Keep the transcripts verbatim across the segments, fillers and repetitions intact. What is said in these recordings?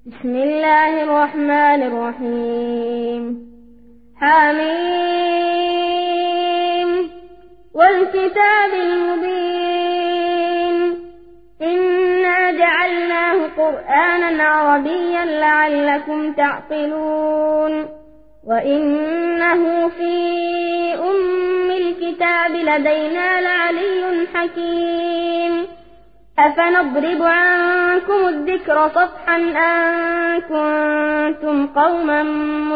بسم الله الرحمن الرحيم. حميم والكتاب المبين إنا جعلناه قرآنا عربيا لعلكم تعقلون وإنه في أم الكتاب لدينا لعلي حكيم أفنضرب عنكم الذكر صفحا أن كنتم قوما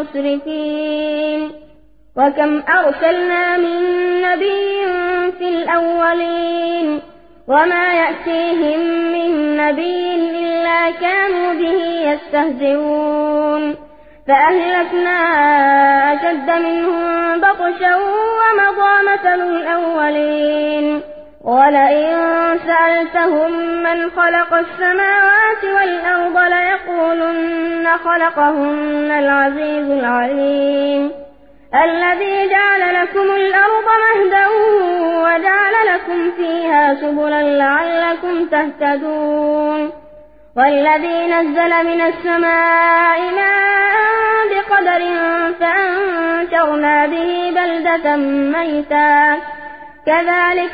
مسرفين وكم أرسلنا من نبي في الأولين وما يأتيهم من نبي إلا كانوا به يستهزئون فأهلكنا أشد منهم بطشا ومضى مثل الأولين ولئن سألتهم من خلق السماوات والأرض ليقولن خلقهن العزيز العليم الذي جعل لكم الأرض مهدا وجعل لكم فيها سبلا لعلكم تهتدون والذي نزل من السماء ماء بقدر فأنشرنا به بلدة ميتا كذلك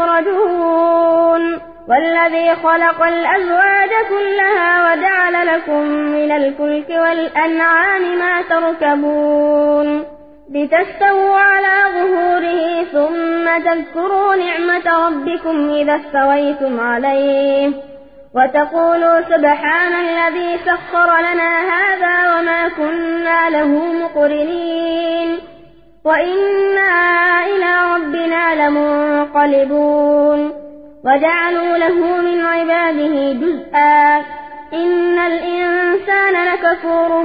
تخرجون والذي خلق الأزواج كلها وجعل لكم من الفلك والأنعام ما تركبون لتستووا على ظهوره ثم تذكروا نعمة ربكم إذا استويتم عليه وتقولوا سبحان الذي سخر لنا هذا وما كنا له مقرنين وإنا إلى ربنا لمنقلبون وجعلوا له من عباده جزءا إن الإنسان لكفور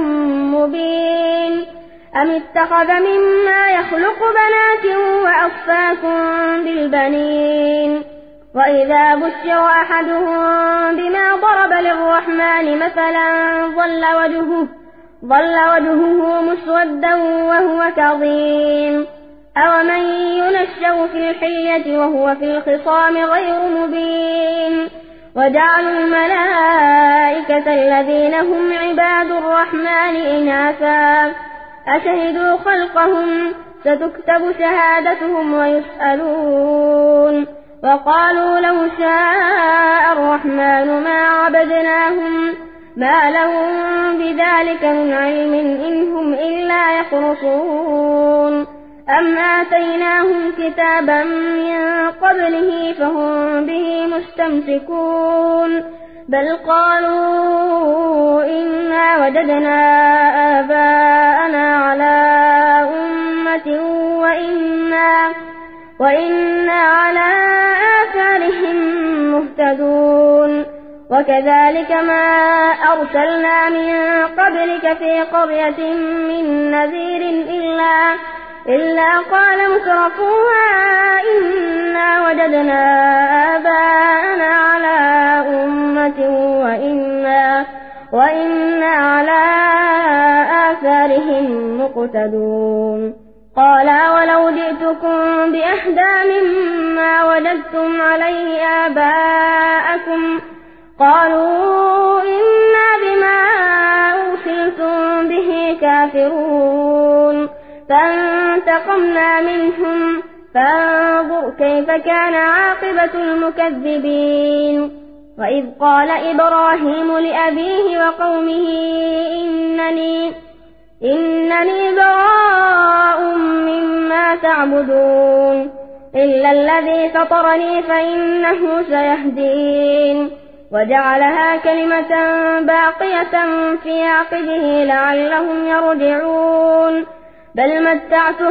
مبين أم اتخذ مما يخلق بنات وأصفاكم بالبنين وإذا بشر أحدهم بما ضرب للرحمن مثلا ظل وجهه ظل وجهه مسودا وهو كظيم أومن ينشأ في الحلية وهو في الخصام غير مبين وجعلوا الملائكة الذين هم عباد الرحمن إناثا أشهدوا خلقهم ستكتب شهادتهم ويسألون وقالوا لو شاء الرحمن ما عبدناهم ما لهم بذلك من علم إن هم إلا يخرصون أم آتيناهم كتابا من قبله فهم به مستمسكون بل قالوا إنا وجدنا آباءنا على أمة وإنا, وإنا على آثارهم مهتدون وكذلك ما أرسلنا من قبلك في قرية من نذير إلا, إلا قال مترفوها إنا وجدنا آباءنا على أمة وإنا, وإنا على آثارهم مقتدون قال ولو جئتكم بأهدى مما وجدتم عليه آباءكم قالوا إنا بما أرسلتم به كافرون فانتقمنا منهم فانظر كيف كان عاقبة المكذبين وإذ قال إبراهيم لأبيه وقومه إنني, إنني براء مما تعبدون إلا الذي فطرني فإنه سيهدين وجعلها كلمة باقية في عقبه لعلهم يرجعون بل متعت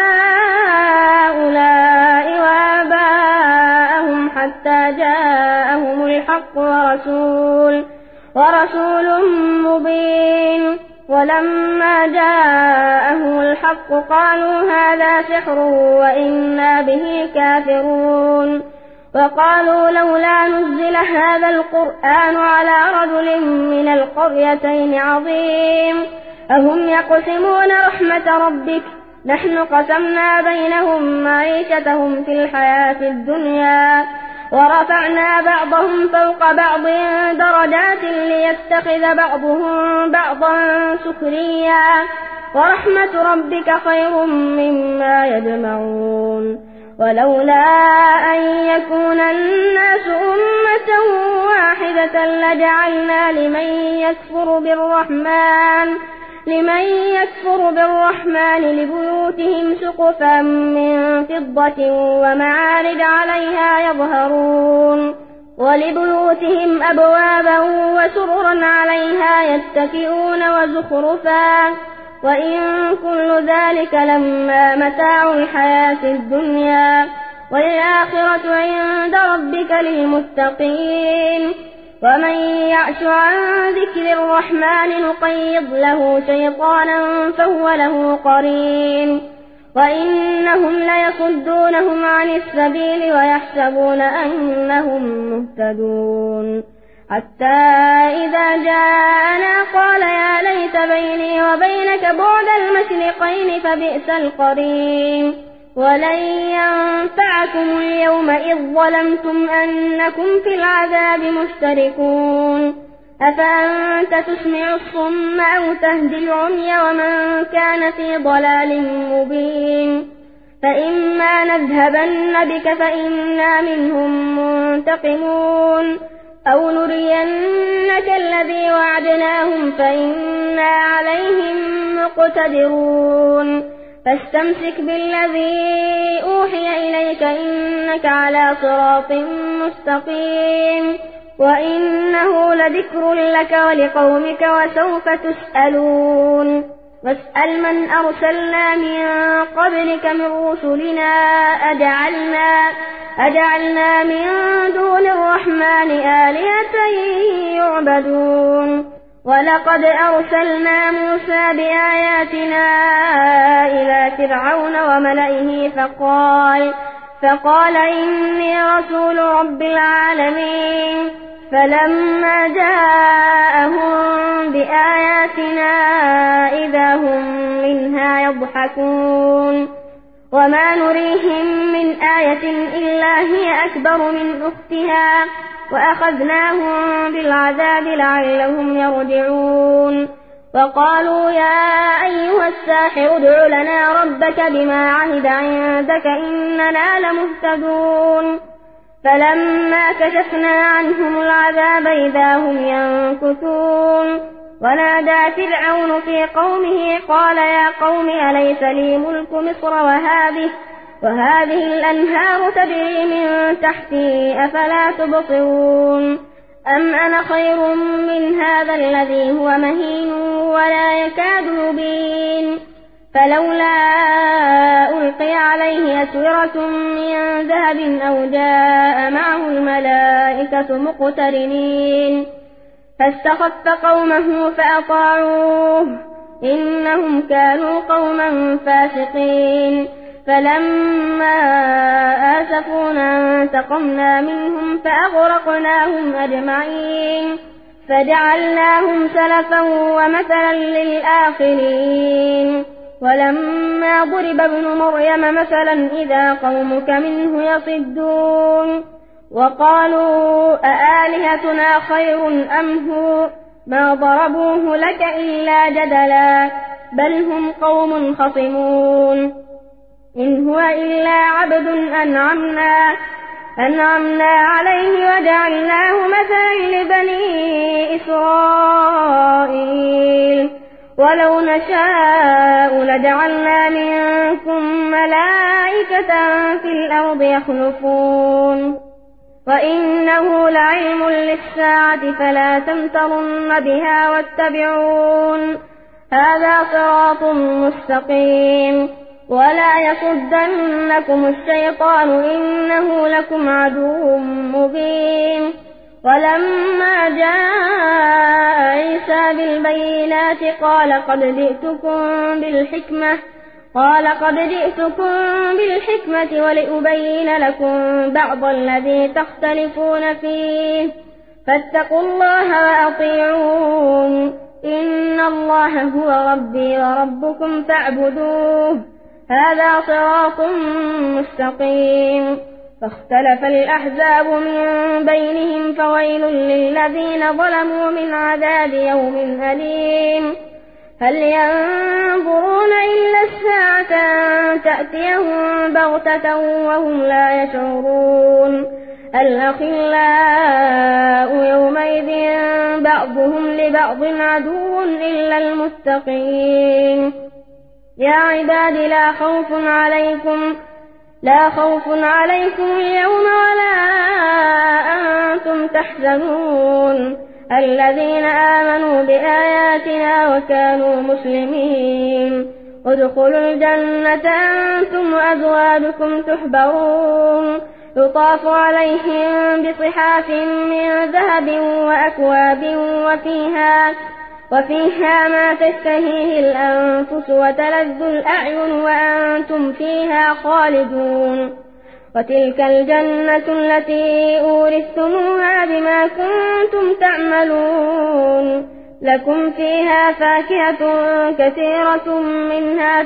هؤلاء وآباءهم حتى جاءهم الحق ورسول, ورسول مبين ولما جاءهم الحق قالوا هذا سحر وإنا به كافرون وقالوا لولا نزل هذا القرآن على رجل من القريتين عظيم أهم يقسمون رحمة ربك نحن قسمنا بينهم معيشتهم في الحياة الدنيا ورفعنا بعضهم فوق بعض درجات ليتخذ بعضهم بعضا سخريا ورحمة ربك خير مما يجمعون ولولا أن يكون الناس أمة واحدة لجعلنا لمن يكفر بالرحمن لمن يكفر بالرحمن لبيوتهم سقفا من فضة ومعارج عليها يظهرون ولبيوتهم أبوابا وسررا عليها يتكئون وزخرفا وإن كل ذلك لما متاع الحياة الدنيا والآخرة عند ربك للمتقين ومن يعش عن ذكر الرحمن نقيض له شيطانا فهو له قرين وإنهم ليصدونهم عن السبيل ويحسبون أنهم مهتدون حتى إذا جاءنا قال يا ليت بيني وبينك بعد المشرقين فبئس القرين ولن ينفعكم اليوم إذ ظلمتم أنكم في العذاب مشتركون أفأنت تسمع الصم أو تهدي العمي ومن كان في ضلال مبين فإما نذهبن بك فإنا منهم منتقمون أو نرينك الذي وعدناهم فإنا عليهم مقتدرون فاستمسك بالذي أوحي إليك إنك على صراط مستقيم وإنه لذكر لك ولقومك وسوف تسألون واسأل من أرسلنا من قبلك من رسلنا أجعلنا, أجعلنا من دون الرحمن آلهة يعبدون ولقد أرسلنا موسى بآياتنا إلى فرعون وملئه فقال, فقال إني رسول رب العالمين فلما جاءهم بآياتنا إذا هم منها يضحكون وما نريهم من آية إلا هي أكبر من أختها وأخذناهم بالعذاب لعلهم يرجعون وقالوا يا أيها الساحر ادع لنا ربك بما عهد عندك إننا لمهتدون فلما كشفنا عنهم العذاب إذا هم ينكثون ونادى فرعون في قومه قال يا قوم أليس لي ملك مصر وهذه, وهذه الأنهار تجري من تحتي أفلا تبصرون أم أنا خير من هذا الذي هو مهين ولا يكاد يبين فلولا ألقي عليه أسورة من ذهب أو جاء معه الملائكة مقترنين فاستخف قومه فأطاعوه إنهم كانوا قوما فاسقين فلما آسفونا انتقمنا منهم فأغرقناهم أجمعين فجعلناهم سلفا ومثلا للآخرين ولما ضرب ابن مريم مثلا إذا قومك منه يصدون وقالوا أآلهتنا خير أم هو ما ضربوه لك إلا جدلا بل هم قوم خصمون إن هو إلا عبد أنعمنا, أنعمنا عليه وجعلناه مثلا لبني إسرائيل ولو نشاء لجعلنا منكم ملائكة في الأرض يخلفون وإنه لعلم للساعة فلا تمترن بها واتبعون هذا صراط مستقيم ولا يصدنكم الشيطان إنه لكم عدو مبين ولما جاء عيسى بالبينات قال قد جئتكم بالحكمة قال قد جئتكم بالحكمة ولأبين لكم بعض الذي تختلفون فيه فاتقوا الله وأطيعون إن الله هو ربي وربكم فاعبدوه هذا صراط مستقيم فاختلف الأحزاب من بينهم فويل للذين ظلموا من عذاب يوم أليم هل ينظرون إلا الساعة أن تأتيهم بغتة وهم لا يشعرون الأخلاء يومئذ بعضهم لبعض عدو إلا المتقين يا عباد لا خوف عليكم لا خوف عليكم اليوم ولا أنتم تحزنون الذين آمنوا بآياتنا وكانوا مسلمين ادخلوا الجنة أنتم وأزواجكم تحبرون يطاف عليهم بصحاف من ذهب وأكواب وفيها وفيها ما تشتهيه الأنفس وتلذ الأعين وأنتم فيها خالدون وتلك الجنة التي أورثتموها بما كنتم تعملون لكم فيها فاكهة كثيرة منها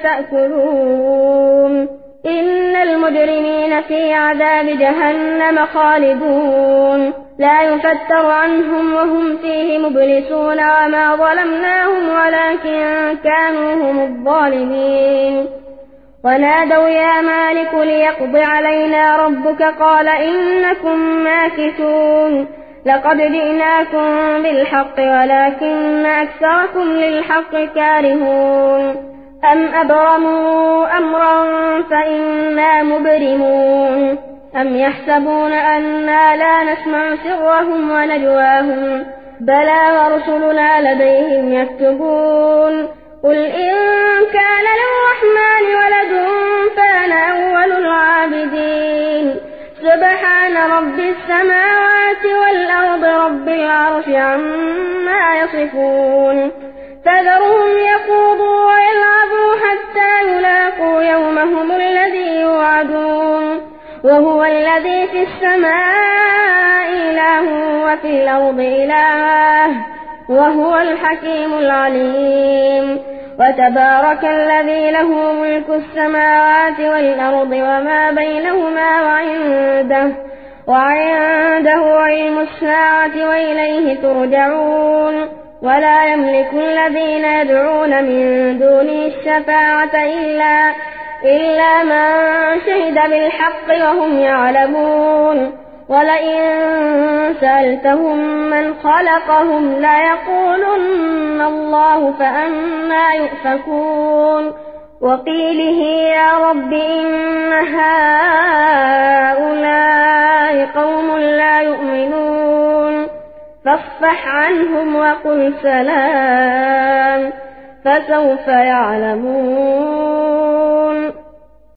تأكلون إن المجرمين في عذاب جهنم خالدون لا يفتر عنهم وهم فيه مبلسون وما ظلمناهم ولكن كانوا هم الظالمين ونادوا يا مالك ليقض علينا ربك قال إنكم ماكثون لقد جئناكم بالحق ولكن أكثركم للحق كارهون أم أبرموا أمرا فإنا مبرمون أم يحسبون أنا لا نسمع سرهم ونجواهم بلى ورسلنا لديهم يكتبون قل إن كان للرحمن ولد فأنا أول العابدين سبحان رب السماوات والأرض رب العرش عما يصفون فذرهم يخوضوا ويلعبوا حتى يلاقوا يومهم الذي يوعدون وهو الذي في السماء إله وفي الأرض إله وهو الحكيم العليم وتبارك الذي له ملك السماوات والأرض وما بينهما وعنده وعنده علم الساعة وإليه ترجعون ولا يملك الذين يدعون من دونه الشفاعة إلا إلا من شهد بالحق وهم يعلمون ولئن سألتهم من خلقهم ليقولن الله فأنى يؤفكون وقيله يا رب إن هؤلاء قوم لا يؤمنون فاصفح عنهم وقل سلام فسوف يعلمون